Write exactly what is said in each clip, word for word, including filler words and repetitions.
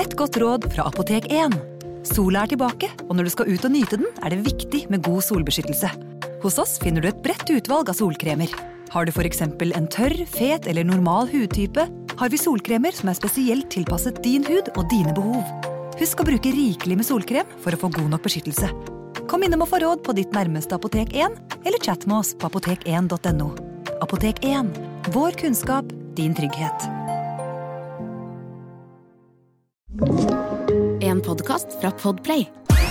Et godt råd fra Apotek én. Sola er tilbake, og når du skal ut og nyte den, er det viktig med god solbeskyttelse. Hos oss finner du et bredt utvalg av solkremer. Har du for eksempel en tørr, fet eller normal hudtype, har vi solkremer som er spesielt tilpasset din hud og dine behov. Husk å bruke rikelig med solkrem for å få god nok beskyttelse. Kom innom og få råd på ditt nærmeste Apotek én, eller chat med oss på apotek én punktum no. Apotek én. Vår kunnskap, din trygghet. En podcast fra Podplay.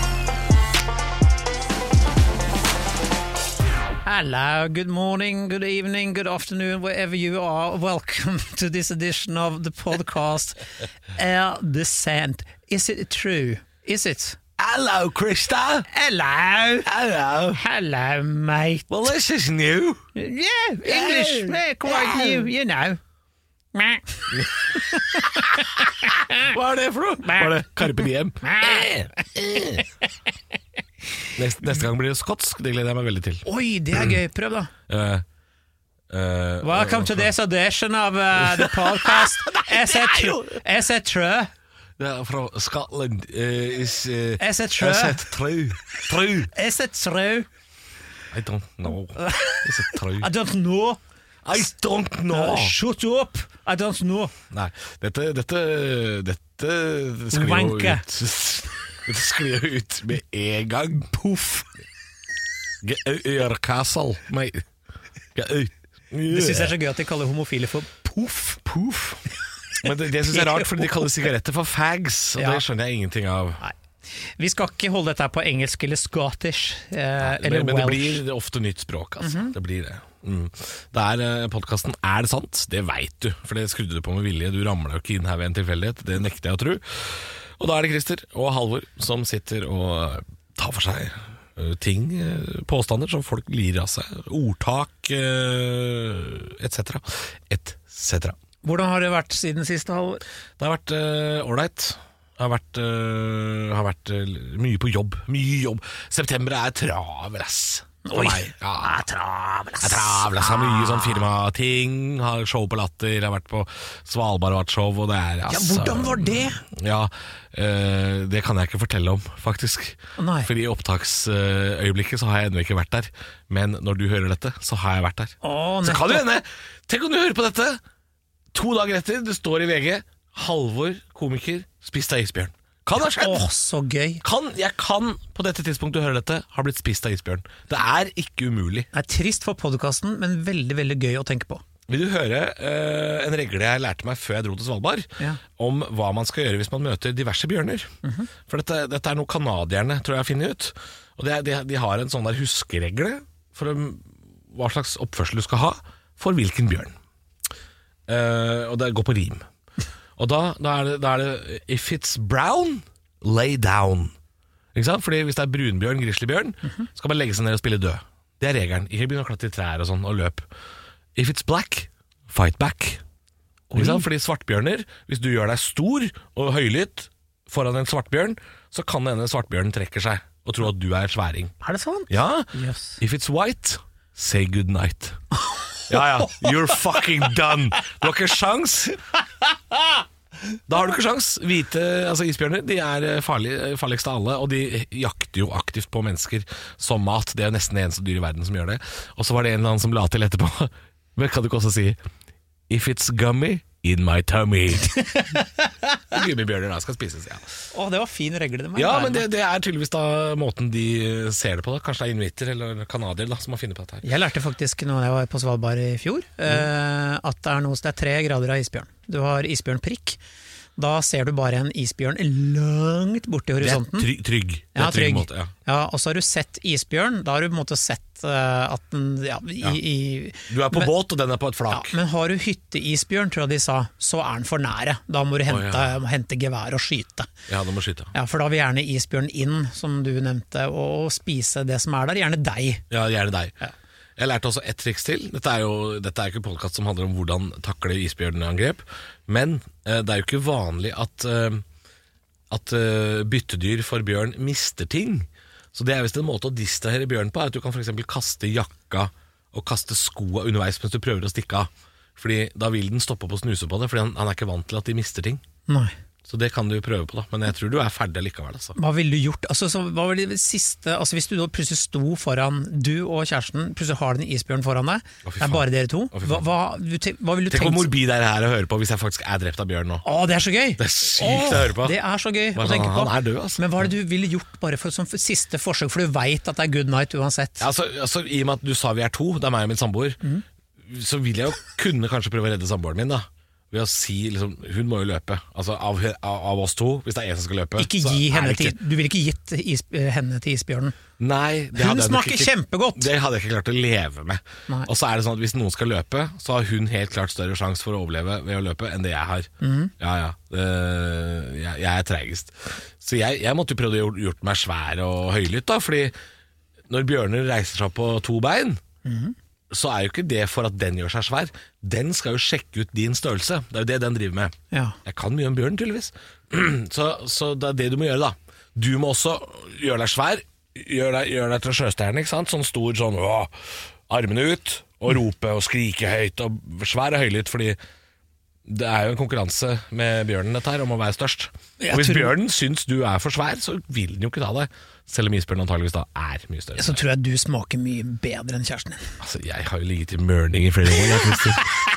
Hello, good morning, good evening, good afternoon, wherever you are. Welcome to this edition of the podcast Air Descent. Is it true? Is it? Hello, Krista. Hello. Hello. Hello, mate. Well, this is new. Yeah, English. Yeah, quite Yeah. new, you know. Hva er det for noe? Var det Carpe Diem? Neste, neste gang blir det skotsk. Det gleder jeg meg veldig til. Oi, det er gøy. Prøv da. Uh, uh, Welcome to this edition of uh, the podcast. Is it true? Is it true? Det er fra Scotland. Uh, is, uh, Is it true? Is it true? True. Is it true? I don't know. Is it true? I don't know. I don't know. Uh, shut up. I don't know. Nei, dette Dette, dette sklir jo Wanke. ut. Dette sklir jo ut med en gang. Puff. Get out of your castle, mate. Get out. Det synes jeg er så gøy at de kaller homofile for puff. Puff. Men det, det synes jeg er rart, fordi de kaller sigaretter for fags, og Ja. det skjønner jeg ingenting av. Nei. Vi skal ikke holde dette her på engelsk eller scottish eh, Men, eller men det welsh. blir ofte nytt språk, altså. Det blir det. Mm. Det er eh, podcasten Er det sant? Det vet du, for det skrudde du på med vilje. Du ramler jo ikke inn her ved en tilfeldighet. Det nekter jeg å tro. Og da er det Christer og Halvor som sitter og tar for seg eh, ting, eh, påstander som folk lirer av seg. Ordtak, uh, et cetera. Et cetera. Hvordan har det vært siden siste halvår? Det har vært ålreit. Uh, det har vært, uh, har vært uh, mye på jobb. Mye jobb. September er travel, ass. For meg. Ja, travel, ass. Travel, ass. Har mye sånn firmating. Har show på Latter. Har vært på Svalbard og vært show. Og det er, Ja, altså, hvordan var det? Ja, uh, det kan jeg ikke fortelle om, faktisk. Nei. For i opptaksøyeblikket så har jeg ennå ikke vært der. Men når du hører dette, så har jeg vært der. Å, Så kan nettopp. du hende. Tenk om du hører på dette to dager etter, det står i V G Halvor, komiker, spist av isbjørn. Kan ha skjedd. Å, så gøy. Kan, jeg kan på dette tidspunktet du hører dette ha blitt spist av isbjørn. Det er ikke umulig. Det er trist for podcasten, men veldig, veldig gøy å tenke på. Vil du høre uh, en regle jeg lærte meg før jeg dro til Svalbard, Ja. om hva man skal gjøre hvis man møter diverse bjørner? Mm-hmm. For dette, dette er noe kanadierne tror jeg har funnet ut. Og det er, de, de har en sånn der huskeregle for um, hva slags oppførsel du skal ha for hvilken bjørn. Uh, og det går på rim. Og da, da, er det, da er det if it's brown, lay down. Ikke sant? Fordi hvis det er brunbjørn, grizzlybjørn, mm-hmm. skal man legge seg ned og spille død. Det er regelen. Ikke begynne å klatre i trær og sånn og løp. If it's black, fight back. Ikke sant? Fordi svartbjørner, hvis du gjør deg stor og høylytt foran en svartbjørn, så kan denne svartbjørnen trekke seg og tro at du er sværing. Er det sant? Ja. Yes. If it's white, say good night. Ja, ja. You're fucking done. Du har ikke sjans. Da har du ikke sjans. Hvite, altså isbjørner, de er farlige, farligste av alle, og de jakter jo aktivt på mennesker som mat. Det er jo nesten det eneste dyr i verden som gjør det. Og så var det en eller annen som la til etterpå. Men kan du ikke også si if it's gummy, in my tummy. Gummibjørner da skal spises, ja. Å, det var fin regle. Det Ja, men det, det er tydeligvis da måten de ser det på. Da. Kanskje det er inuitter eller kanadier da, som har funnet på dette her. Jeg lærte faktisk når jeg var på Svalbard i fjor, mm. eh, at det er, noe, det er tre grader av isbjørn. Du har isbjørnprikk. Da ser du bare en isbjørn langt borte i horisonten. Det er trygg, trygg. Det er Ja, trygg trygg. måte, ja. Ja, og så har du sett isbjørn. Da har du på en måte sett uh, at den ja, i, Ja. i, Du er på men, båt, og den er på et ja, flak. Men har du hytteisbjørn, tror jeg de sa, så er den for nære. Da må du hente, Å, ja. hente gevær og skyte. Ja, du må skyte. Ja, for da vil gjerne isbjørn inn, som du nevnte, og spise det som er der. Gjerne deg. Ja, gjerne deg. Ja. Jeg lærte også ett triks til. Dette er jo dette er ikke en podcast som handler om hvordan takle isbjørnangrep, men eh, det er jo ikke vanlig at, eh, at eh, byttedyr for bjørn mister ting. Så det er visst en måte å distrahere bjørn på, er at du kan for eksempel kaste jakka og kaste skoa underveis mens du prøver å stikke av. Fordi da vil den stoppe på å snuse på det, fordi han, han er ikke vant til at de mister ting. Nei. Så det kan du prøve på da, men jeg tror du er ferdig likevel altså. Hva ville du gjort? Altså, så, hva var det siste, altså hvis du da plutselig sto foran, du og kjæresten, plutselig har den isbjørn foran deg, Å, fy det er faen. bare dere to, Å, fy hva, faen. hva, du te, hva ville du Tenk hvor tenkt? morbid er det her å høre på hvis jeg faktisk er drept av bjørn nå. Å, det er så gøy! Det er sykt Åh, å høre på. Det er så gøy Bare å sånn, tenke på. han er død, altså. Men hva er det du ville gjort bare for, som for siste forsøk, for du vet at det er good night uansett? Ja, altså, altså, I og med at du sa vi er to, det er meg og min samboer, Mm. så vil jeg jo kunne kanskje prøve å redde samboeren min da. Ved å si, liksom, hun må jo løpe. Altså av, av, av oss to, hvis det er en som skal løpe. Ikke så gi er henne det ikke- til, du ville ikke gitt is, henne til isbjørnen. Nei, det Hun hadde jeg nok smaker ikke- kjempegodt. Det hadde jeg ikke klart å leve med. Nei. Og så er det sånn at hvis noen skal løpe, så har hun helt klart større sjanse for å overleve ved å løpe enn det jeg har. Mhm. Ja, ja. Det, jeg, jeg er tregest. Så jeg, jeg måtte jo prøve å gjort, gjort meg svær og høylytt da, fordi når bjørner reiser seg på to bein, Mhm. så er jo ikke det for at den gjør seg svær. Den skal jo sjekke ut din størrelse. Det er jo det den driver med. Ja. Jeg kan mye om bjørn, tydeligvis. Så, så det er det du må gjøre, da. Du må også gjøre deg svær. Gjør deg, gjør deg til sjøstjerne, ikke sant? Sånn stor, sånn å, armene ut, og rope og skrike høyt, og svær og høylytt, fordi det er jo en konkurranse med bjørnen dette her, om å være størst. Jeg Og hvis tror- bjørnen syns du er for svær, så vil den jo ikke ta deg. Selv om isbjørnen antageligvis da er mye større. Så tror jeg du smaker mye bedre enn kjæresten din. Altså, jeg har jo ligget til mørning i flere år, jeg, Christer.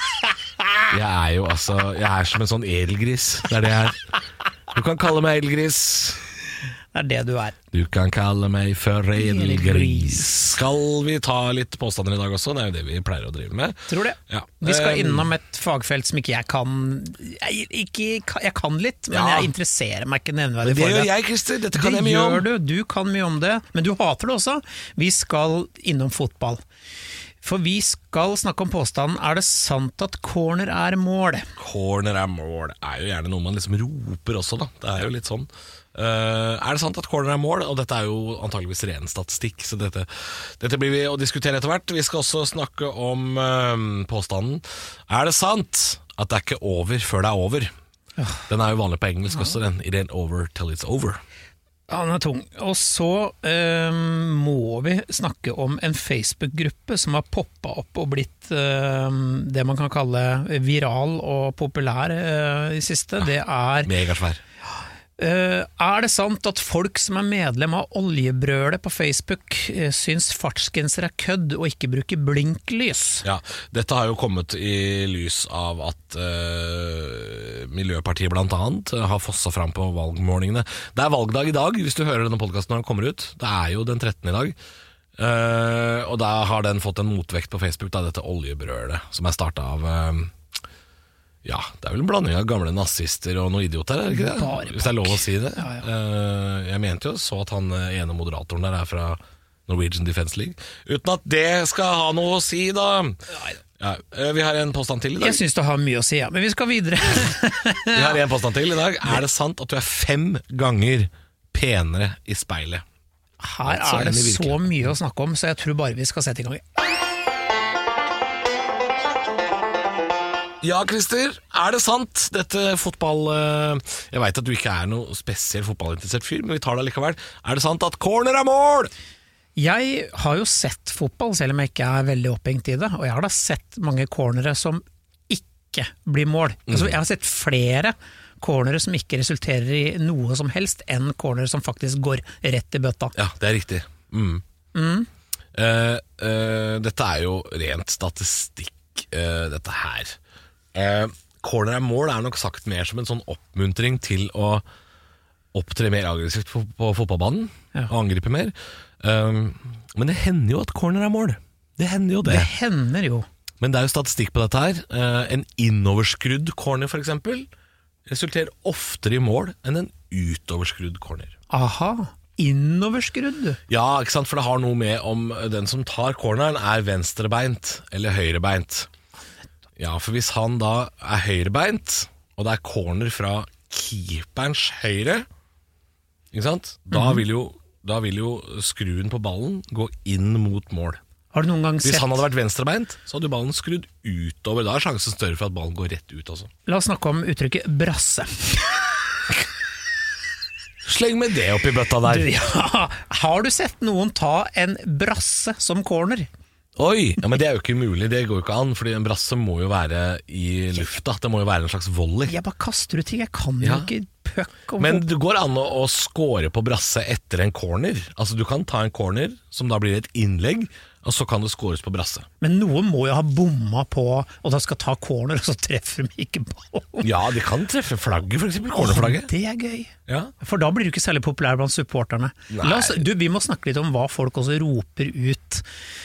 Jeg er jo altså Jeg er som en sånn edelgris. Det er det jeg er. Du kan kalle meg edelgris. Det er det du er. Du kan kalle meg for edelgris. Skal vi ta litt påstander i dag også? Det er jo det vi pleier å drive med. Tror det. Ja. Vi skal Um, innom et fagfelt som ikke jeg kan Jeg, ikke, jeg kan litt, men Ja. jeg interesserer meg ikke nevneverdig Det for gjør det. jeg, Christer. Dette kan Det jeg mye gjør om. du, du kan mye om det, men du hater det også. Vi skal innom fotball. For vi skal snakke om påstanden Er det sant at corner er mål? Corner er mål er jo gjerne noe man liksom roper også, da. Det er jo litt sånn. Uh, er det sant at corner er mål? Og dette er jo antageligvis ren statistikk, så dette, dette blir vi å diskutere etter hvert. Vi skal også snakke om uh, påstanden Er det sant at det er ikke over før det er over? Den er jo vanlig på engelsk også, den. It ain't over till it's over. Ja, den er tung. Og så eh, må vi snakke om en Facebook-gruppe som har poppa opp og blitt eh, det man kan kalle viral og populær eh, i siste. Det er Megasvær. eh, Er det sant at folk som er medlem av Oljebrølet på Facebook eh, syns fartsgrenser er kødd og ikke bruker blinklys? Ja, dette har jo kommet i lys av at uh, Miljøpartiet blant annet uh, har fosset fram på valgmålingene. Det er valgdag i dag, hvis du hører denne podcasten når den kommer ut. Det er jo den trettende i dag. Uh, og da har den fått en motvekt på Facebook, da, dette oljebrølet, som er startet av uh, ja, det er vel en blanding av gamle nazister og noen idioter, er det ikke det? Bare Hvis det er lov å si det. Ja, ja. Uh, jeg mente jo så at han uh, ene moderatoren der er fra Norwegian Defence League. Uten at det skal ha noe å si, da. Ja, uh, vi har en påstand til i dag. Jeg syns det har mye å si, ja. Men vi skal videre. Vi har en påstand til i dag. Er det sant at du er fem ganger penere i speilet? Her Altså, er det enn i så virkeligheten. mye å snakke om, så jeg tror bare vi skal sette i gang. Ja, Christer, er det sant? Dette fotball... eh, Jeg vet at du ikke er noe spesiell fotballinteressert fyr, men vi tar det likevel. Er det sant at corner er mål? Jeg har jo sett fotball, selv om jeg ikke er veldig opphengt i det, og jeg har da sett mange cornere som ikke blir mål. Altså, jeg har sett flere cornere som ikke resulterer i noe som helst, enn cornere som faktisk går rett i bøtta. Ja, det er riktig. Mm. Mm. Eh, eh, dette er jo rent statistikk, eh, dette her. Eh, corner er mål er nok sagt mer som en sånn oppmuntring til å opptre mer aggressivt på, på fotballbanen, Ja. og angripe mer. Um, men det hender jo at corner er mål. Det hender jo det. Det hender jo. Men det er jo statistikk på dette her. Eh, en innoverskrudd corner for eksempel resulterer oftere i mål enn en utoverskrudd corner. Aha, innoverskrudd. Ja, ikke sant? For det har noe med om den som tar corneren er venstrebeint eller høyrebeint. Ja, for hvis han da er høyrebeint, og det er corner fra keeperens høyre, ikke sant? Da vil jo, da vil jo skruen på ballen gå inn mot mål. Har du noen gang Hvis sett han hadde vært venstrebeint, så hadde jo ballen skrudd utover. Da er sjansen større for at ballen går rett ut også. La oss snakke om uttrykket brasse. Sleng med det oppi bøtta der. Du, ja, har du sett noen ta en brasse som corner? Oi, ja, men det er jo ikke mulig. Det går jo ikke an, fordi en brasse må jo være i lufta. Det må jo være en slags volley. Jeg bare kaster ut ting, jeg kan jo Ja. ikke høkk om Men det går an å, å score på brasse etter en corner. Altså du kan ta en corner som da blir et innlegg, og så kan det scores på brasse. Men noen må jo ha bomma på, og da skal ta corner, og så treffer de ikke ballen. Ja, de kan treffe flagget, for eksempel cornerflagget. Åh, det er gøy. Ja. For da blir du ikke særlig populær blant supporterne. La oss, du, vi må snakke litt om hva folk også roper ut.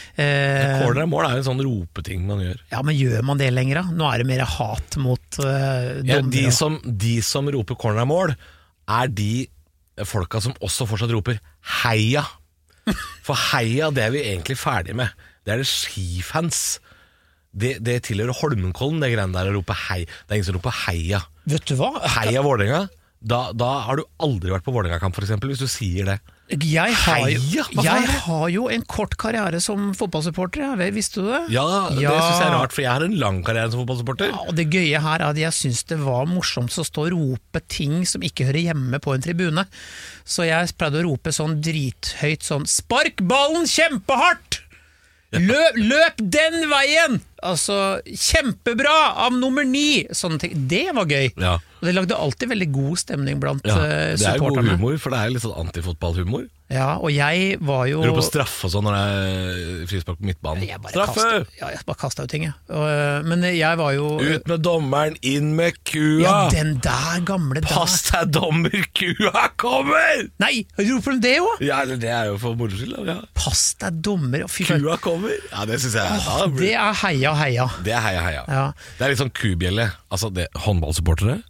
Eh, Corner og mål er jo en sånn ropeting man gjør. Ja, men gjør man det lenger da? Nå er det mer hat mot eh, Ja, dommere. de, som, de som roper corner og mål, er de folka som også fortsatt roper heia. For heia, det er vi egentlig ferdig med. Det er det skifans. Det, det tilhører Holmenkollen, det greiene der å rope hei. Det er ingen som roper heia. Vet du hva? Heia Vålerenga. Da, da har du aldri vært på Vålerenga-kamp, for eksempel, hvis du sier det. Jeg har, jo, Heia? Hva faen jeg er det? har jo en kort karriere som fotballsupporter, ja. Visste du det? Ja, det Ja. synes jeg er rart, for jeg har en lang karriere som fotballsupporter. Ja, og det gøye her er at jeg synes det var morsomt å stå og rope ting som ikke hører hjemme på en tribune. Så jeg pleide å rope sånn drithøyt sånn «Spark ballen kjempehardt! Løp, løp den veien!» Altså, kjempebra av nummer ni! Sånne ting. Det var gøy. Ja. Og det lagde alltid veldig god stemning blant Ja, eh, det er jo god supporterne. humor, for det er litt sånn antifotballhumor. Ja, og jeg var jo... Du roper straffe og sånn når det er frispark på midtbanen. Jeg bare Straffe! kastet, ja, jeg bare kastet ut ting, jeg. Og, øh, men jeg var jo... Ut med dommeren, inn med kua! Ja, den der gamle der. Pass deg, dommer, kua kommer! Nei, roper de det jo? Ja, eller det er jo for moro skyld. Ja. Pass deg, dommer. Fy faen. Kua kommer. Ja, det synes jeg er Åh, det er heia, heia. Det er heia, heia. Ja. Det er litt sånn kubjelle. Altså, det, håndballsupportere,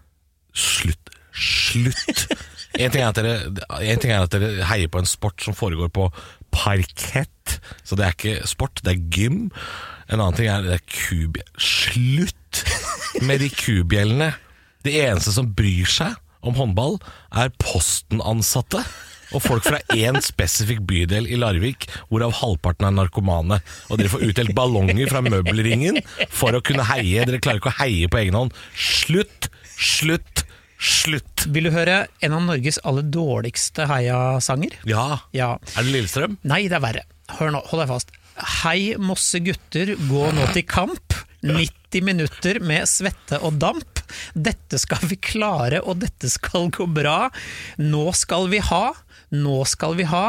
slutt. Slutt. En ting, er at dere, en ting er at dere heier på en sport som foregår på parkett, så det er ikke sport, det er gym. En annen ting er det er kubjelle. Slutt med de kubjellene. Det eneste som bryr seg om håndball er postenansatte og folk fra en spesifikk bydel i Larvik, hvorav halvparten er narkomane. Og dere får utdelt ballonger fra møbelringen for å kunne heie. Dere klarer ikke å heie på egen hånd. Slutt, slutt, slutt. Vil du høre en av Norges aller dårligste heia-sanger? Ja. Ja. Er det Lillestrøm? Nei, det er verre. Hør nå, hold deg fast. Hei Mosse gutter, gå nå til kamp. nitti minutter med svette og damp. Dette skal vi klare, og dette skal gå bra. Nå skal vi ha, nå skal vi ha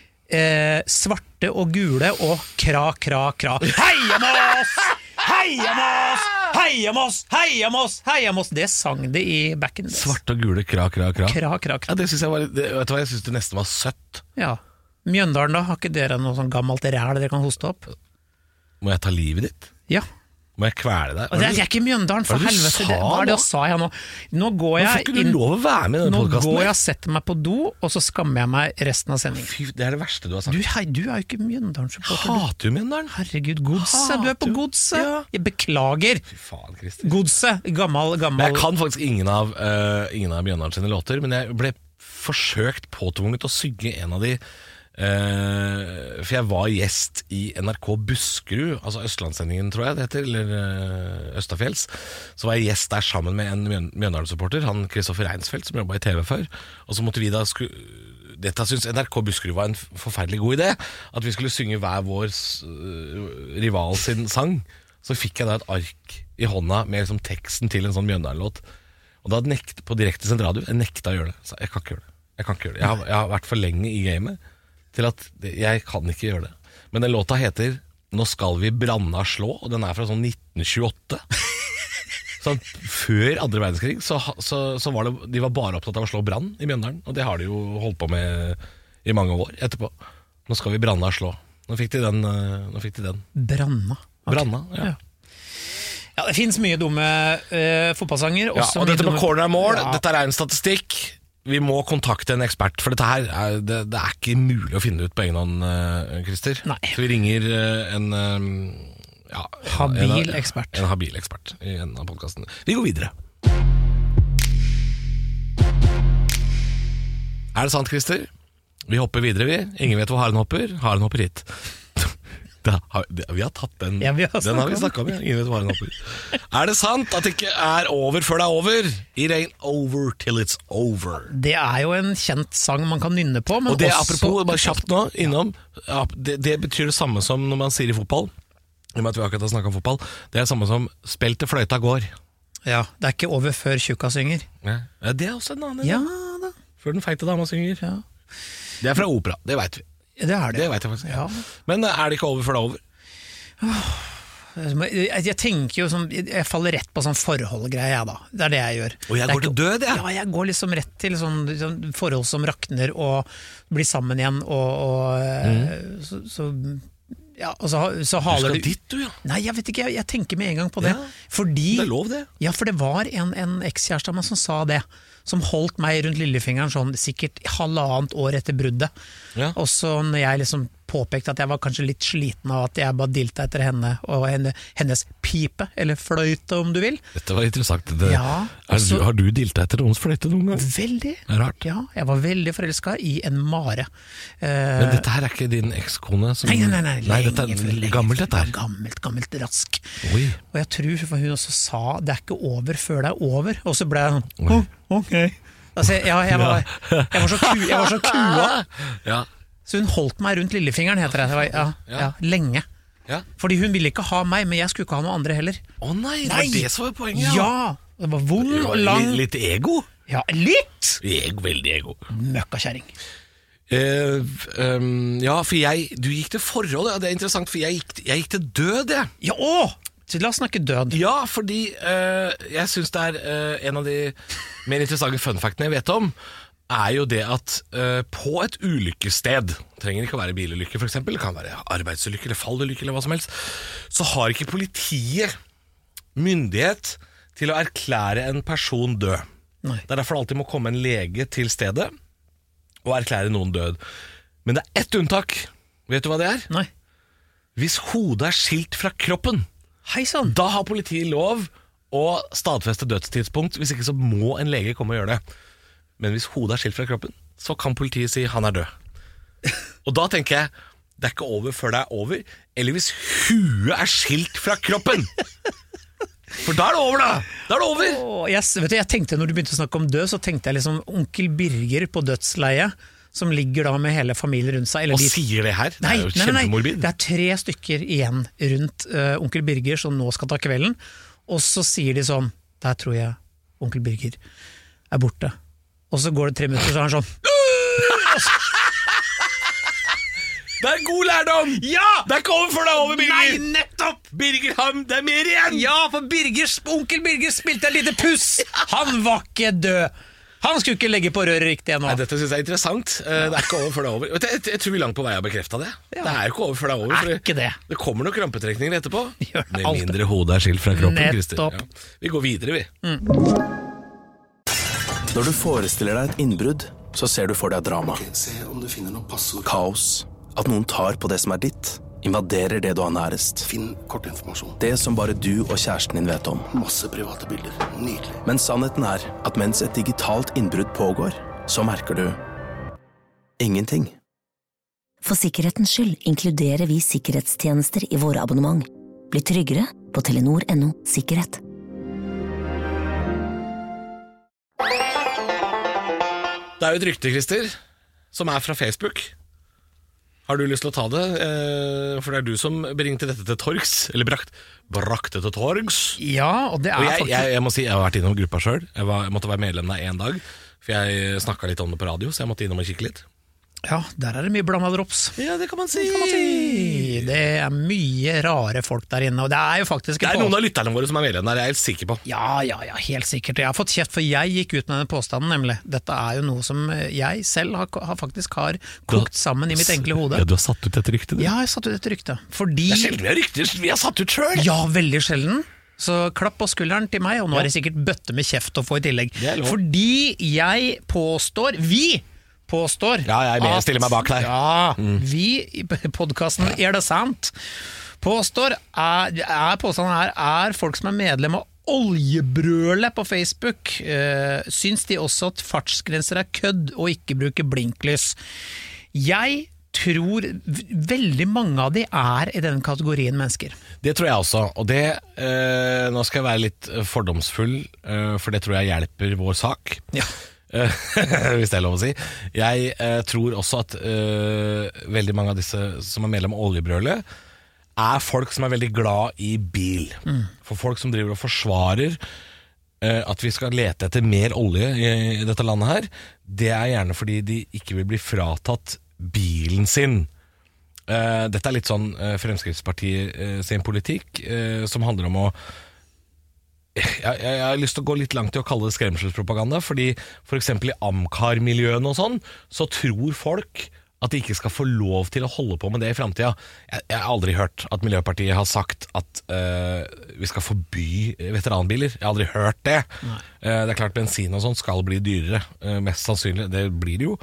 eh, svarte og gule og kra, kra, kra. Heia Moss! Heia Moss! Heia Moss! Heia Moss! Heia Moss! Det sang det i backen. Svarte og gule, kra, kra, kra. Kra, kra, kra. Ja, det synes jeg var, det, vet du hva, jeg synes det nesten var søtt. Ja. Mjøndalen da, har ikke dere noe sånn gammelt ræl dere kan hoste opp? Må jeg ta livet ditt? Ja. Må jeg kvele deg? Og det er, det er ikke Mjøndalen, for Hva er det du helvete. sa Det, hva er det nå? jeg sa jeg nå? Nå går Hvorfor jeg ikke du inn, lov å være med i denne nå podcasten? går jeg og setter meg på do, og så skammer jeg meg resten av sendingen. Fy, det er det verste du har sagt. Du, hei, du er jo ikke Mjøndalen-supporter. du. Hater du Mjøndalen? Herregud, Godset. Du er på Hater du? Godset. Ja. Jeg beklager. Fy faen, Christer. Godset. Gammel, Men gammel. jeg kan faktisk ingen av, uh, ingen av Mjøndalen sine låter, men jeg ble forsøkt påtvunget å synge en av de Uh, for jeg var gjest i N R K Buskerud, altså Østlandssendingen tror jeg det heter, eller uh, Østafjells. Så var jeg gjest der sammen med en Mjøn Mjøndalen-supporter, han Kristoffer Reinsfeldt, som jobbet i T V før. Og så måtte vi da sku Dette synes N R K Buskerud var en forferdelig god idé, at vi skulle synge hver vår uh, rival sin sang. Så fikk jeg da et ark i hånda med liksom teksten til en sånn Mjøndalen-låt. Og da nekte på direktesendt radio, jeg nekta å gjøre det. Så jeg kan ikke gjøre det. Jeg kan ikke gjøre det. Jeg har, jeg har vært for lenge i gamet til at jeg kan ikke gjøre det. Men den låta heter Nå skal vi branna slå, og den er fra sånn nitten tjueåtte. Sånn, før andre verdenskrig så, så, så var det, de var bare opptatt av å slå brann i Mjøndalen, og det har de jo holdt på med i mange år etterpå. Nå skal vi branna slå. Nå fikk de den. Nå fikk de den. Branna. Ok. Branna, ja. Ja. Ja, det finnes mye dumme uh, fotballsanger. Ja, også og mye dette med dumme- corner er mål, Ja. dette er en statistikk. Vi må kontakte en ekspert, for dette her er, det, det er ikke mulig å finne ut på egen hånd, uh, Christer. Nei. Så vi ringer uh, en, uh, ja, en Habil en, ekspert. En habil ekspert i en av podcastene. Vi går videre. Er det sant, Christer? Vi hopper videre, vi. Ingen vet hvor haren hopper. Haren hopper hit. Det har, det, vi har tatt den. Ja, vi har den har vi snakket snakket om. Ja. Ingen vet hvor haren hopper. Er det sant at det ikke er over før det er over? It ain't over till it's over. Det er jo en kjent sang man kan nynne på, men Og det også apropos, bare kjapt nå, innom ja, det, det betyr det samme som når man sier i fotball. I og med at vi akkurat har snakket om fotball. Det er det samme som spill til fløyta går. Ja, det er ikke over før tjukka synger. Ja, det er også en annen. Ja da. Før den feite dama synger. Ja. Det er fra opera, det vet vi. Det er det. Det vet jeg faktisk. Ja. Men er det ikke over før det er over? Jeg, jeg tenker jo som, jeg faller rett på sånn forholdgreie, jeg da. Det er det jeg gjør. Og jeg går til død, jeg. Ja, jeg går liksom rett til sånn, sånn forhold som rakner og blir sammen igjen, og, og mm. så, så, ja, og så, så haler du. Du skal dit, du, ja. Nei, jeg vet ikke, jeg, jeg tenker med en gang på det. Ja, fordi, det er lov, det. Ja, for det var en, en ekskjæreste av meg som sa det. Som holdt meg rundt lillefingeren sånn sikkert halvannet år etter bruddet. Ja. Og så når jeg liksom påpekte at jeg var kanskje litt sliten av at jeg bare dilta etter henne og henne, hennes pipe, eller fløyte om du vil. Dette var interessant. Det, ja, også, er, har du dilta etter noens fløyte noen gang? Veldig. Det er rart. Ja, jeg var veldig forelsket i en mare. Uh, Men dette her er ikke din ekskone? Som, nei, nei, nei, nei, dette er lenge, gammelt dette her. Gammelt, gammelt, rask. Oi. Og jeg tror for hun også sa, det er ikke over før det er over. Og så ble jeg sånn, oh, ok. Altså, ja, jeg, var, jeg var så ku, jeg var så kua. Ja. Så hun holdt meg rundt lillefingeren, heter det. det var, ja, ja. Ja, lenge. Ja. Fordi hun ville ikke ha meg, men jeg skulle ikke ha noen andre heller. Å nei, det var det som var poenget. Ja, ja det var vond og lang. Litt, litt ego? Ja, litt! Ego, veldig ego. Møkkakjæring. Uh, um, ja, for jeg, du gikk til forhold, ja, det er interessant, for jeg gikk, jeg gikk til død, jeg. Ja, åh! Så la oss snakke død. Ja, fordi uh, jeg synes det er uh, en av de mer interessante funfactene jeg vet om, er jo det at uh, på et ulykkessted, trenger ikke å være bilulykke for eksempel, det kan være arbeidsulykke eller fallulykke eller hva som helst, så har ikke politiet myndighet til å erklære en person død. Nei. Det er derfor det alltid må komme en lege til stedet og erklære noen død. Men det er ett unntak. Vet du hva det er? Nei. Hvis hodet er skilt fra kroppen, hei sann. Da har politiet lov å stadfeste dødstidspunkt. Hvis ikke så må en lege komme og gjøre det. Men hvis hodet er skilt fra kroppen, så kan politiet si han er død. Og da tenker jeg, det er ikke over før det er over. Eller hvis huet er skilt fra kroppen, for da er det over da. Da er det over. Åh, jeg, vet du, jeg tenkte Når du begynte å snakke om død, så tenkte jeg liksom onkel Birger på dødsleie, som ligger da med hele familien rundt seg. Eller og de... sier det her? Det nei, er jo nei, nei, kjempemorbid. Det er tre stykker igjen rundt uh, onkel Birger som nå skal ta kvelden, og så sier de sånn, der tror jeg onkel Birger er borte. Og så går det tre minutter, så er han sånn Det er god lærdom! Ja! Det er ikke over før det er over, Birger! Nei, nettopp! Birger, han, det er mer igjen! Ja, for Birger, onkel Birger spilte et lite puss! Han var ikke død! Han skulle ikke legge på røret riktig ennå. Nei, dette synes jeg er interessant. Det er ikke over før det er over. Jeg, jeg, jeg tror vi langt på vei har bekreftet det. Ja. Det er jo ikke over før det er over. Er ikke det. Det kommer noen krampetrekninger etterpå. Med mindre hodet er skilt fra kroppen, nettopp. Ja. Vi går videre, vi. Mm. Når du forestiller deg et innbrudd, så ser du for deg drama. Okay, se om du finner noen passord. Kaos. At noen tar på det som er ditt. Invaderer det du har nærest. Finn kortinformasjon. Det som bare du og kjæresten din vet om. Masse private bilder. Nydelig. Men sannheten er at mens et digitalt innbrudd pågår, så merker du ingenting. For sikkerhetens skyld inkluderer vi sikkerhetstjenester i våre abonnement. Bli tryggere på telenor punktum no sikkerhet. Det er jo et rykte, Christer, som er fra Facebook. Har du lyst til å ta det? Eh, for det er du som bringte dette til torgs. Eller brakt, brakte til torgs. Ja, og det er og jeg, faktisk... jeg, jeg må si, jeg har vært innom gruppa selv. Jeg, var, jeg måtte være medlem der en dag. For jeg snakket litt om det på radio, så jeg måtte innom og kikke litt. Ja, der er det mye blandet drops. Ja, det kan man si. Det, kan man si. Det er mye rare folk der inne, og det er jo faktisk... Det er noen av lytterne våre som er medlem der, jeg er helt sikker på. Ja, ja, ja, helt sikkert. Jeg har fått kjeft, for jeg gikk ut med denne påstanden, nemlig. Dette er jo noe som jeg selv har, har faktisk har kokt sammen i mitt enkle hode. Ja, du har satt ut dette ryktet, du. Ja, jeg har satt ut dette ryktet. Fordi... Det er sjelden vi har rykter vi har satt ut selv. Ja, veldig sjelden. Så klapp på skulderen til meg, og nå ja. Er det sikkert bøtte med kjeft å få i tillegg. Fordi jeg påstår, vi påstår ja, jeg, er med, jeg stiller meg bak der. Ja, mm. Vi i podcasten Er det sant? Påstår, er, er påstanden her, er folk som er medlem av Oljebrølet på Facebook, øh, syns de også at fartsgrenser er kødd og ikke bruker blinklys. Jeg tror veldig mange av de er i denne kategorien mennesker. Det tror jeg også, og det, øh, nå skal jeg være litt fordomsfull, øh, for det tror jeg hjelper vår sak. Ja. Hvis det er lov å si. Jeg eh, tror også at eh, veldig mange av disse som er medlem av Oljebrølet, er folk som er veldig glad i bil. Mm. For folk som driver og forsvarer at vi skal lete etter mer olje i dette landet her, det er gjerne fordi de ikke vil bli fratatt bilen sin. Dette er litt sånn Fremskrittspartiet sin politikk, som handler om å jeg, jeg, jeg har lyst til å gå litt langt i å kalle det skremselspropaganda, fordi for eksempel i Amcar-miljøene og sånn, så tror folk at de ikke skal få lov til å holde på med det i fremtiden. Jeg, jeg har aldri hørt at Miljøpartiet har sagt at uh, vi skal forby veteranbiler. Jeg har aldri hørt det. Uh, det er klart bensin og sånt skal bli dyrere, uh, mest sannsynlig. Det blir det jo.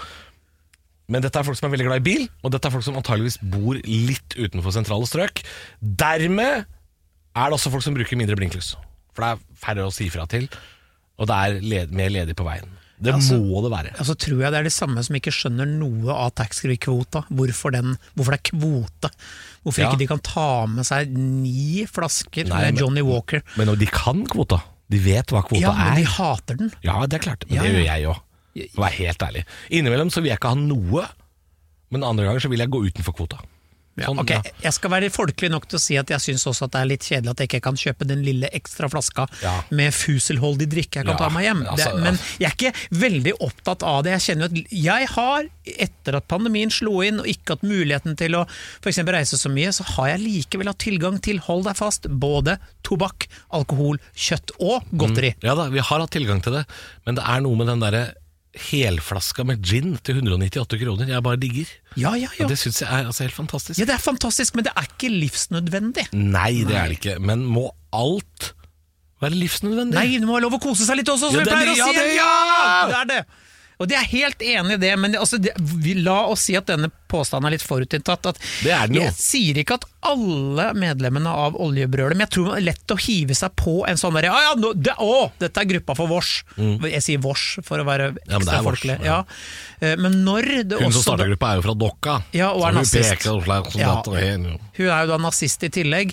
Men dette er folk som er veldig glad i bil, og dette er folk som antageligvis bor litt utenfor sentrale strøk. Dermed er det også folk som bruker mindre blinklys. For det er færre å si fra til, og det er led, mer ledig på veien. Det altså, må det være. Altså tror jeg det er det samme som ikke skjønner noe av taxfree-kvota. Hvorfor, den, hvorfor det er kvote. Hvorfor ja. ikke de kan ta med seg ni flasker Nei, med Johnny Walker. Men, men de kan kvota. De vet hva kvota ja, er. Ja, men de hater den. Ja, det er klart. Men ja, det gjør jeg også. For å være helt ærlig. Innimellom så vil jeg ikke ha noe, men andre ganger så vil jeg gå utenfor kvota. Sånn, ja, okay. ja. Jeg skal være folkelig nok til å si at jeg synes også at det er litt kjedelig at jeg ikke kan kjøpe den lille ekstra flaska ja. med fuselholdig drikke jeg kan ja, ta meg hjem. Altså, det, men jeg er ikke veldig opptatt av det. Jeg kjenner jo at jeg har, etter at pandemien slo inn og ikke hatt muligheten til å for eksempel reise så mye, så har jeg likevel hatt tilgang til, hold deg fast, både tobakk, alkohol, kjøtt og godteri. Mm, ja da, vi har hatt tilgang til det, men det er noe med den derre helflaska med gin til hundre og nittiåtte kroner. Jeg bare digger. Ja, ja, ja. Og det synes jeg er altså helt fantastisk. Ja, det er fantastisk, men det er ikke livsnødvendig. Nei, det Nei. er det ikke. Men må alt være livsnødvendig? Nei, det må ha lov å kose seg litt også, så ja, vi pleier å ja, si det, ja! Det er det. Og det er helt enig i det, men altså, det, vi la oss si at denne påstanden er litt forutinntatt. At det er den jo. Jeg sier ikke at alle medlemmene av oljebrølet, men jeg tror det er lett å hive seg på en sånn der, ja, ja, no, det, å, dette er gruppa for vårs. Mm. Jeg sier vårs for å være ekstra ja, folkelig. Ja. Ja. Men når det hun også... som starter gruppa er jo fra Dokka. Ja, og er nazist. Ja. Hun er jo da nazist i tillegg,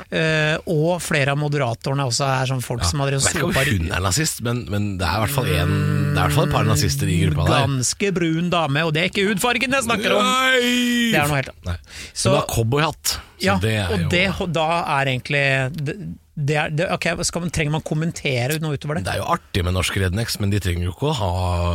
og flere av moderatorene også er sånn folk ja. som har... Jeg vet ikke om hun er nazist, men, men det er i hvert fall en, det er i hvert fall et par nazister i gruppa der. Ganske brun dame, og det er ikke hudfargen jeg snakker om. Nei! Det er noe helt annet. Nei. Så det var cowboyhatt. Ja, det er og jo... det, da er egentlig det, det er, det, ok, skal man, trenger man kommentere noe utover det? Det er jo artig med norske rednecks, men de trenger jo ikke å ha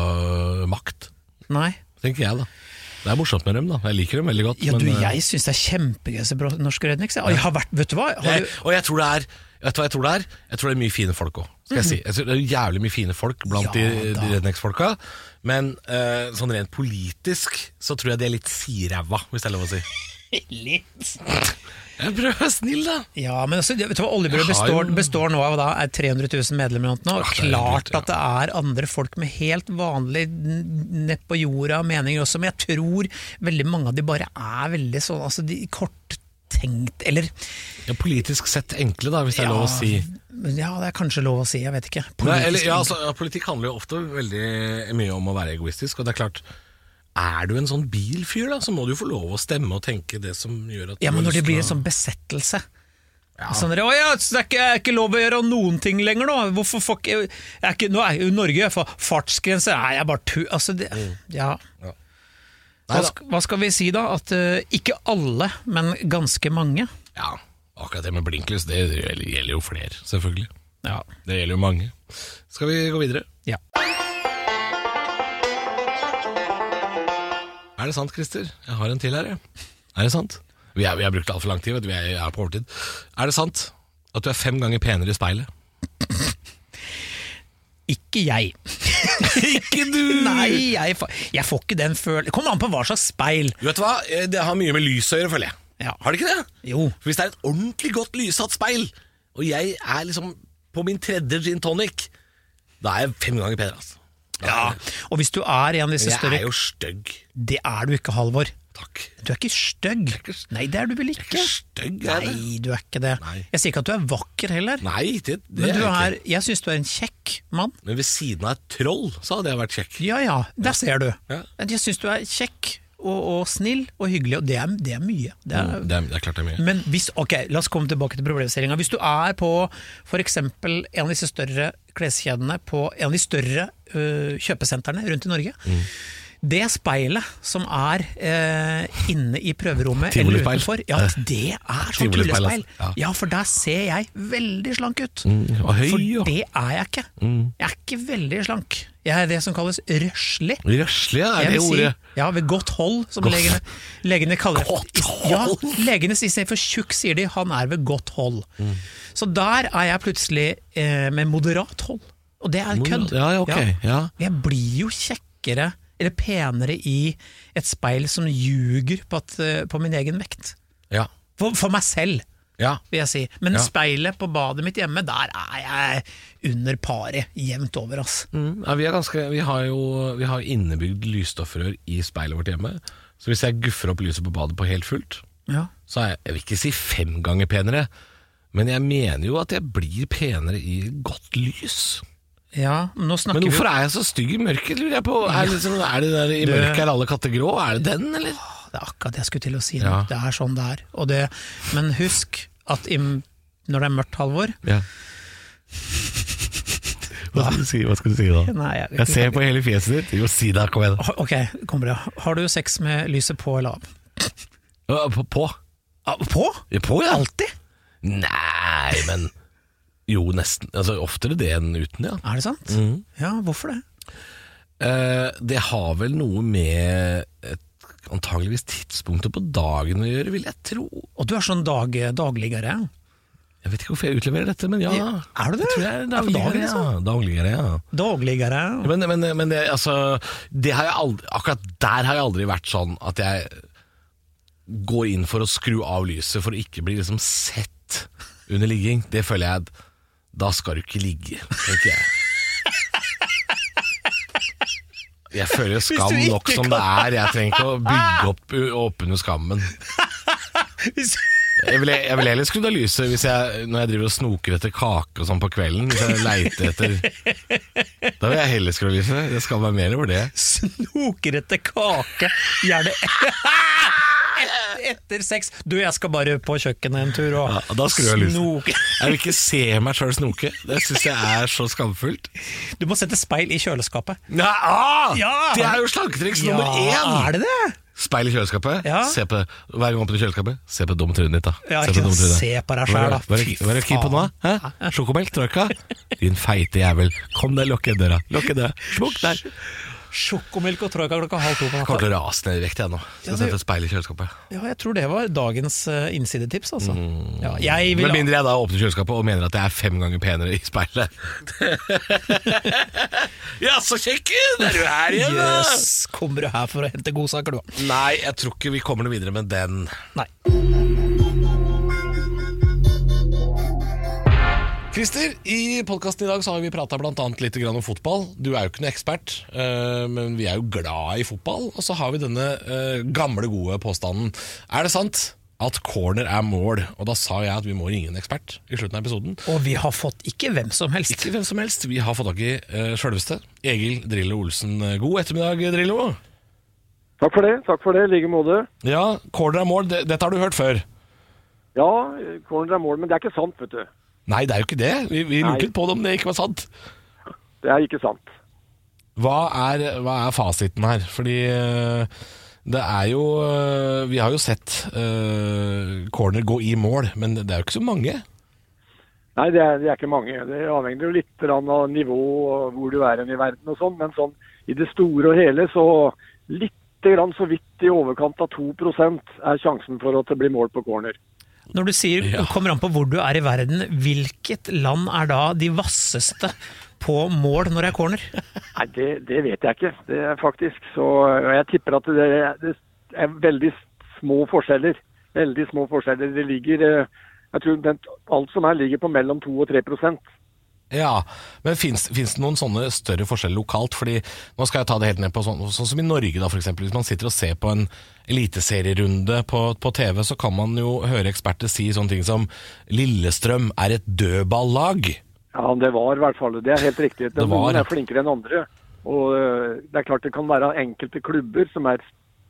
makt. Nei. Tenker jeg da. Det er morsomt med dem da, jeg liker dem veldig godt. Ja, men, du, jeg synes det er kjempegøy å norske rednecks. Ja. Jeg har vært, vet du hva? Jeg, du... og jeg tror det er, vet du hva jeg tror det er? Jeg tror det er mye fine folk også, skal jeg si. Jeg tror det er jævlig mye fine folk blant ja, de, de rednecks-folka, men uh, sånn rent politisk så tror jeg det er litt siræva, hvis det er lov å si. Litt. Jeg prøver å være snill da. Ja, men altså, vet du hva, oljebrød består, jo... består nå av da, er tre hundre tusen medlemmer nå. Ja, klart at det er andre folk med helt vanlig nett på jorda meninger også, men jeg tror veldig mange av de bare er veldig sånn, altså de korttenkt, eller... Ja, politisk sett enkle da, hvis det er ja, lov å si. Ja, det er kanskje lov å si, jeg vet ikke. Nei, eller, ja, altså, politikk handler jo ofte veldig mye om å være egoistisk, og det er klart... Er du en sånn bilfyr da, så må du jo få lov å stemme og tenke det som gjør at... Ja, men når det blir en sånn besettelse ja. Sånn der, å ja, det er ikke, er ikke lov å gjøre noen ting lenger nå. Hvorfor fuck jeg, er ikke, nå er jo Norge for fartsgrenser, nei, jeg bare tu... Altså, det, mm. ja. ja. Hva, hva skal vi si da? At uh, ikke alle, men ganske mange. Ja, akkurat det med blinklys, det gjelder jo flere, selvfølgelig. Ja, det gjelder jo mange. Skal vi gå videre? Ja. Er det sant, Christer? Jeg har en til her, ja. Er det sant? Vi, er, vi har brukt det alt for lang tid, vet du. Vi er, er på overtid. Er det sant at du er fem ganger penere i speilet? Ikke jeg. Ikke du! Nei, jeg, jeg får ikke den følelsen. Kom an på hva slags speil. Du vet hva? Det har mye med lys å gjøre, føler jeg. Ja. Har det ikke det? Jo. For hvis det er et ordentlig godt lyssatt speil, og jeg er liksom på min tredje gin tonic, da er jeg fem ganger penere, altså. Ja, og hvis du er en av disse større... Jeg er jo støgg. Det er du ikke, Halvor. Takk. Du er ikke støgg. Er ikke... Nei, det er du vel ikke. Jeg er ikke støgg, er det? Nei, du er ikke det. Nei. Jeg sier ikke at du er vakker heller. Nei, det, det Men du er er, jeg synes du er en kjekk mann. Men ved siden av et troll, så hadde jeg vært kjekk. Ja, ja, der ja. ser du. Ja. Jeg synes du er kjekk. Og, og snill og hyggelig, og det er, det er mye det er, mm, det, er, det er klart det er mye. Men hvis, ok, la oss komme tilbake til problemstillingen. Hvis du er på for eksempel en av disse større kleskjedene, på en av de større uh, kjøpesentrene rundt i Norge, mm. Det speilet som er eh, inne i prøverommet eller Tivoli-speil. utenfor, ja, det er sånn Tivoli-speil, tullespeil. altså. Ja. Ja, for der ser jeg veldig slank ut. Mm, og høy, For og- det er jeg ikke. Mm. Jeg er ikke veldig slank. Jeg er det som kalles røslig. Røslig, er Jeg det vil si, ordet? ja, ved godt hold, som Godt- legene, legene kaller det. Godt Ja, hold? legene i stedet for tjukk sier de, han er ved godt hold. Mm. Så der er jeg plutselig eh, med moderat hold. Og det er kødd. Ja, ja, ok, ja. Jeg blir jo kjekkere, eller penere i et speil som ljuger på, at, eh, på min egen vekt. Ja, For, for meg selv, ja. vil jeg si. Men Ja. speilet på badet mitt hjemme, der er jeg under paret, jevnt over, ass. Mm. Ja, vi, er ganske, vi har jo vi har innebygd lysstoffrør i speilet vårt hjemme. Så hvis jeg guffer opp lyset på badet på helt fullt, Ja. så er jeg, jeg vil ikke si fem ganger penere, men jeg mener jo at jeg blir penere i godt lys. Ja, nå snakker Men vi hvorfor er jeg så stygg i mørket, lurer jeg på? Er det, liksom, er det der i Du- mørket er alle katter grå? Er det den, eller? Det er akkurat det jeg skulle til å si nå. Ja. Det er sånn det er. Og det, men husk at i, når det er mørkt, Halvor Ja. Hva skal du si, Hva skal du si da? Nei, jeg, Jeg ser på hele fjeset ditt. Jo, si det, kom igjen. Ok, kommer det. Har du sex med lyset på eller av? Ja, På? På, Ah, På? ja, på ja. Alltid? Nei, men jo, nesten. Altså, oftere det enn uten, ja. Er det sant? Mhm. Ja, hvorfor det? Eh, det har vel noe med et, antageligvis tidspunktet på dagen å gjøre, vil jeg tro. Og du er sånn dag, dagliggere. Jeg vet ikke hvorfor jeg utleverer dette, men ja. Ja, er du det? Jeg tror jeg er Ja, for dagligere, dagen, liksom. ja. Dagligere, ja. Dagliggere. Men, men, men det, altså, det har jeg aldri, akkurat der har jeg aldri vært sånn at jeg går inn for å skru av lyset for å ikke bli liksom sett under ligging. Det føler jeg at da skal du ikke ligge, tenker jeg. Jeg føler jo skam Hvis du nok ikke som kan- det er. Jeg trenger ikke å bygge opp, opp under skammen. Hvis- Jeg vil, jeg vil heller skru av lyset hvis jeg, når jeg driver og snoker etter kake og sånn på kvelden. Hvis jeg leiter etter Da vil jeg heller skru av lyset. Det skal være mer over det. Snoker etter kake. Gjerne Et- etter sex. Du, jeg skal bare på kjøkkenet en tur og Ja, da skrur jeg lyset. snoke. Jeg vil ikke se meg sjøl snoke. Det syns jeg er så skamfullt. Du må sette speil i kjøleskapet. Nei, ah, Ja! Det er jo slanketriks nummer Ja, én! er det det? Speil i kjøleskapet. Ja. Se på, hver gang åpner du kjøleskapet, se på dummetrynet ditt. da Ja, Se ikke på dummetrynet. se på deg selv, da. Hva er det- Fy hva er det keen på nå? faen. Hæ? Sjokomelk, troika? Din feite jævel. Kom deg, lukk igjen døra. Lukk igjen døra. Smukk der. Sjokomelk og troika klokka halv to på Jeg kommer natta. til å rase ned i vekt, jeg nå. Skal Ja, det- sette et speil i kjøleskapet. Ja, jeg tror det var dagens uh, innsidetips, altså. Ja, jeg vil Med mindre jeg da åpner kjøleskapet og mener at jeg er fem ganger penere i speilet. Ja, så kjekken! Er du her igjen, da? Jøss, kommer du her for å hente godsaker, du? Nei, jeg tror ikke vi kommer noe videre med den. Nei. Christer, i podcasten i dag så har vi pratet blant annet litt grann om fotball. Du er jo ikke noe ekspert, eh, men vi er jo glad i fotball. Og så har vi denne eh, gamle, gode påstanden. Er det sant at corner er mål? Og da sa jeg at vi må ringe en ekspert i slutten av episoden. Og vi har fått ikke hvem som helst. Ikke hvem som helst. Vi har fått tak i uh, sjølveste Egil Drillo Olsen. God ettermiddag, Drillo. Takk for det, takk for det, i like måte. Ja, corner er mål. Det, dette har du hørt før. Ja, corner er mål, men det er ikke sant, vet du. Nei, det er jo ikke det. Vi, vi Nei. lukket på det om det ikke var sant. Det er ikke sant. Hva er, hva er fasiten her? Fordi eh, det er jo eh, Vi har jo sett uh, corner gå i mål, men det er jo ikke så mange. Nei, det er, det er ikke mange. Det avhenger jo litt av nivå og hvor du er i verden og sånn, men sånn i det store og hele så litt grann så vidt i overkant av to prosent er sjansen for at det blir mål på corner. Når du sier Ja. kommer an på hvor du er i verden, hvilket land er da de vasseste på mål når det er corner? Nei, det, det vet jeg ikke. Det er faktisk så og jeg tipper at det, det er veldig små forskjeller. Veldig små forskjeller. Det ligger eh, jeg tror den, alt som er ligger på mellom to og tre prosent. Ja, men finnes, finnes det noen sånne større forskjeller lokalt? Fordi nå skal jeg ta det helt ned på sånn, sånn som i Norge da, for eksempel. Hvis man sitter og ser på en eliteserierunde på, på T V, så kan man jo høre eksperter si sånne ting som Lillestrøm er et dødballag. Ja, det var i hvert fall. Det er helt riktig. Det var, Noen ja. er flinkere enn andre. Og øh, det er klart det kan være enkelte klubber som er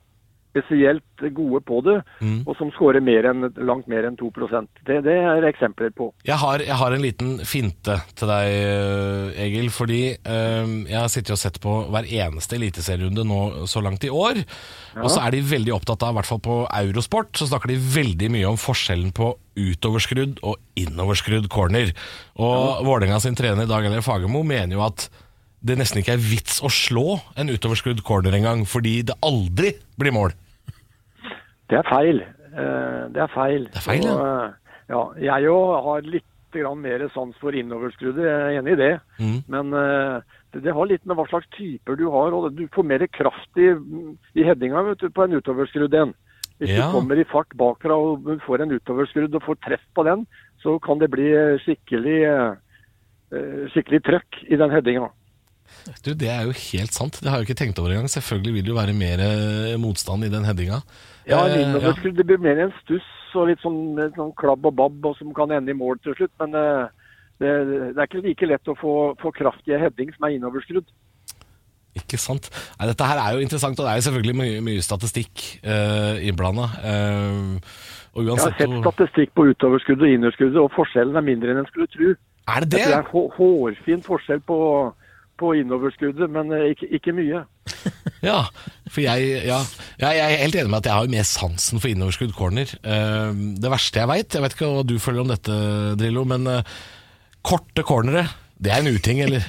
spesielt gode på det, mm. og som skårer mer enn, langt mer enn to prosent. Det, det er eksempler på. Jeg har, jeg har en liten finte til deg, Egil, fordi øh, jeg har sittet og sett på hver eneste eliteserierunde nå så langt i år, ja. Og så er de veldig opptatt av, i hvert fall på Eurosport, så snakker de veldig mye om forskjellen på utoverskrudd og innoverskrudd corner. Og ja. Vålerenga sin trener Dag Eilif Fagermo mener jo at det nesten ikke er vits å slå en utoverskrudd corner en gang, fordi det aldri blir mål. Det er feil. Det er feil. Det er feil, ja. Og, ja, jeg jo har litt grann mer sans for innoverskrudd, jeg er enig i det. Mm. Men det, det har litt med hva slags typer du har, og du får mer kraft i, i headinga vet du, på en utoverskrudd enn. Hvis ja. Du kommer i fart bakfra og får en utoverskrudd og får treff på den, så kan det bli skikkelig, skikkelig trøkk i den headinga. Du, det er jo helt sant. Det har jeg jo ikke tenkt over engang. Selvfølgelig vil det jo være mer motstand i den headinga. Ja, eh, ja. Det blir mer en stuss og litt sånn, sånn klabb og babb og som kan ende i mål til slutt. Men eh, det, det er ikke like lett å få, få kraftige heading som er innoverskrudd. Ikke sant. Nei, dette her er jo interessant, og det er jo selvfølgelig mye, mye statistikk uh, innblandet. Uh, og uansett, jeg har sett statistikk på utoverskrudd og innoverskrudd, og forskjellen er mindre enn en skulle tro. Er det det? Det er en hårfin forskjell på på innoverskuddet, men ikke, ikke mye. Ja, for jeg, ja, jeg er helt enig med at jeg har mer sansen for innoverskudd corner. Det verste jeg vet, jeg vet ikke hva du føler om dette, Drillo, men korte cornere, det er en uting, eller?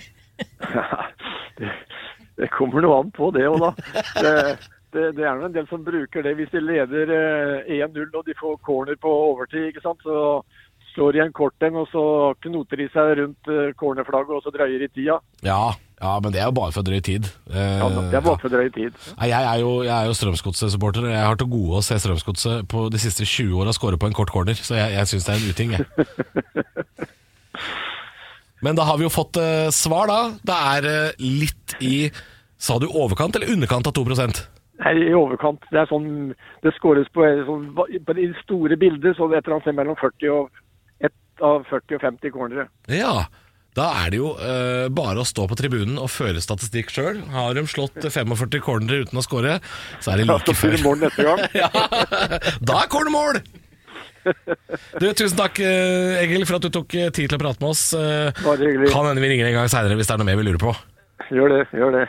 det, det kommer noe an på det, og da. Det, det, det er noen en del som bruker det. Hvis de leder én null og de får corner på overtid, ikke sant, så slår i en kort en, og så knoter de seg rundt cornerflagget, og så drøyer i tida. Ja, ja, men det er jo bare for drøy tid. Ja, det er bare for drøy tid. Jeg er jo, jeg er jo Strømsgodset-supporter, og jeg har til gode å se Strømsgodset på de siste tjue årene skåre på en kort corner, så jeg, jeg synes det er en uting, jeg. Men da har vi jo fått uh, svar da. Det er uh, litt i, sa du overkant eller underkant av to prosent? Nei, i overkant. Det er sånn, det skåres på, sånn, på de store bilder, så det er et eller annet mellom førti og av førti og femti cornere. Ja, da er det jo uh, bare å stå på tribunen og føre statistikk selv. Har de slått førtifem cornere uten å skåre, så er det like før. Ja, så mål neste gang. Ja, da er cornermål! Du, tusen takk, Egil, for at du tok tid til å prate med oss. Uh, Bare hyggelig. Kan hende vi ringer en gang senere hvis det er noe mer vi lurer på. Gjør det, gjør det.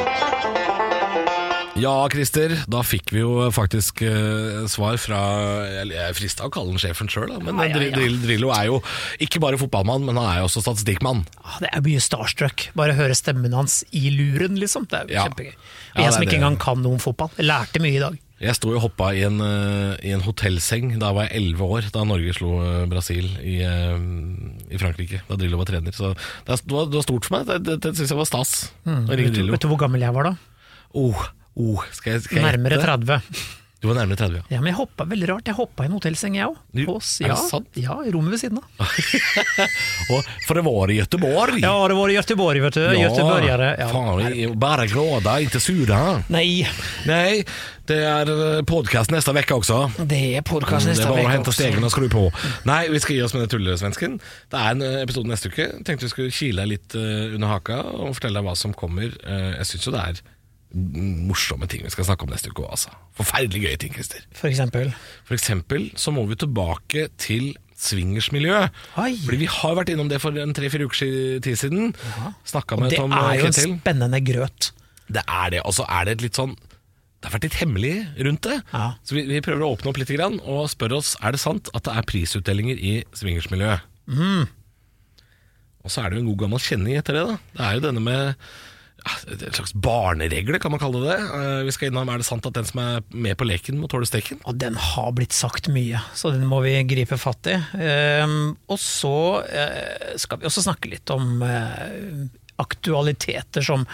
Ja, Christer, da fikk vi jo faktisk uh, svar fra, jeg er fristet å kalle den sjefen selv da, men ja, ja, ja. Drillo er jo ikke bare fotballmann, men han er jo også statistikkmann. Ja, det er mye starstruck, bare høre stemmen hans i luren liksom, det er jo ja. Kjempegøy. Jeg ja, som ikke det. engang kan noe om fotball, jeg lærte mye i dag. Jeg sto og hoppet i en, uh, i en hotellseng, da var jeg elleve år, da Norge slo uh, Brasil i, uh, i Frankrike, da Drillo var trener, så det var, det var stort for meg, det, det, det synes jeg var stas. Mm, vet, du, vet du hvor gammel jeg var da? Åh, oh. Oh, skal jeg, skal jeg nærmere tretti. Du var nærmere tretti, ja. Ja, men jeg hoppet veldig rart. Jeg hoppet i en hotellseng, jeg også. Hos, er ja, det sant? Ja, i rommet ved siden av. Og for det var i Göteborg. Ja, det var i Göteborg, vet du. Ja, Göteborgare. Ja, fan, bara glada, inte sura. Nej. Nej, det är podcast nästa vecka också. Det är podcast nästa vecka. Det var att hämta stegen och skru på. Nej, vi ska ge oss med det tullesvensken. Det är en episode neste uke. Jeg tenkte vi skulle kile litt under haka og fortelle deg hva som kommer. Jeg synes jo det er morsomme ting vi skal snakke om neste uke også. Forferdelig gøye ting, Christer. For eksempel? For eksempel så må vi tilbake til swingersmiljø. Oi. Fordi vi har vært innom det for en tre-fire uker tid siden. Ja. Snakket med Tom Ketil. Det er jo en spennende grøt. Det er det, og så er det litt sånn, det har vært litt hemmelig rundt det. Ja. Så vi, vi prøver å åpne opp litt grann, og spørre oss, er det sant at det er prisutdelinger i swingersmiljøet? Mm. Og så er det jo en god gammel kjenning etter det da. Det er jo denne med en slags barneregler, kan man kalle det. Vi skal innom, er det sant at den som er med på leken må tåle steken? Og den har blitt sagt mye, så den må vi gripe fatt i. Og så skal vi også snakke litt om aktualiteter som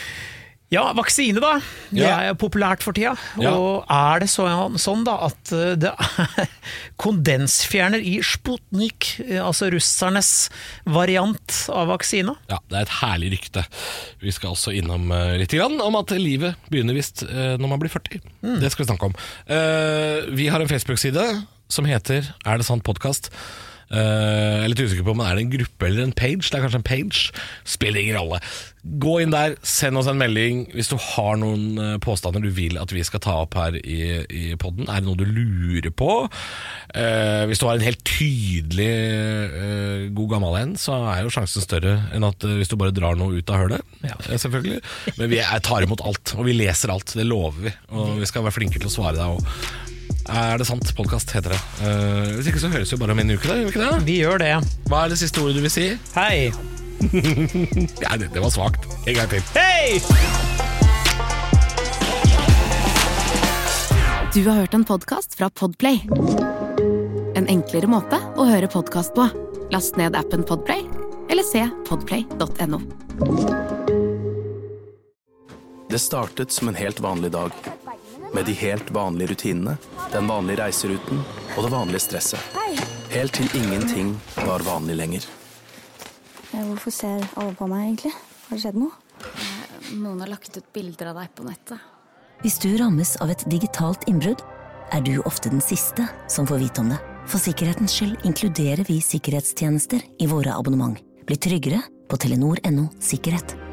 ja, vaksine da, det ja. Er jo populært for tida, ja. Og er det så, sånn da at det er kondensfjerner i Sputnik, altså russernes variant av vaksine? Ja, det er et herlig rykte. Vi skal også innom litt grann om at livet begynner vist når man blir førti. Mm. Det skal vi snakke om. Vi har en Facebook-side som heter Er det sant podcast? Uh, jeg er litt usikker på om det er en gruppe eller en page. Det er kanskje en page. Spiller ingen rolle. Gå inn der, send oss en melding hvis du har noen påstander du vil at vi skal ta opp her i, i podden. Er det noe du lurer på? Uh, hvis du har en helt tydelig uh, god gammel en, så er jo sjansen større enn at uh, hvis du bare drar noe ut av hølet. Ja. Uh, selvfølgelig. Men vi er, tar imot alt, og vi leser alt. Det lover vi. Og vi skal være flinke til å svare deg også. Er det sant? Podcast heter det. Uh, hvis ikke så høres vi bare om en uke da, gjør vi ikke det? Vi gjør det. Hva er det siste ordet du vil si? Hei! Ja, det, det var svagt. En gang til. Hei! Du har hørt en podcast fra Podplay. En enklere måte å høre podcast på. Last ned appen Podplay, eller se podplay punktum no. Det startet som en helt vanlig dag. Med de helt vanlige rutinene, den vanlige reiseruten og det vanlige stresset. Helt til ingenting var vanlig lenger. Hvorfor ser alle på meg egentlig? Har det skjedd noe? Noen har lagt ut bilder av deg på nettet. Hvis du rammes av et digitalt innbrudd, er du ofte den siste som får vite om det. For sikkerhetens skyld inkluderer vi sikkerhetstjenester i våre abonnement. Bli tryggere på telenor punktum no sikkerhet.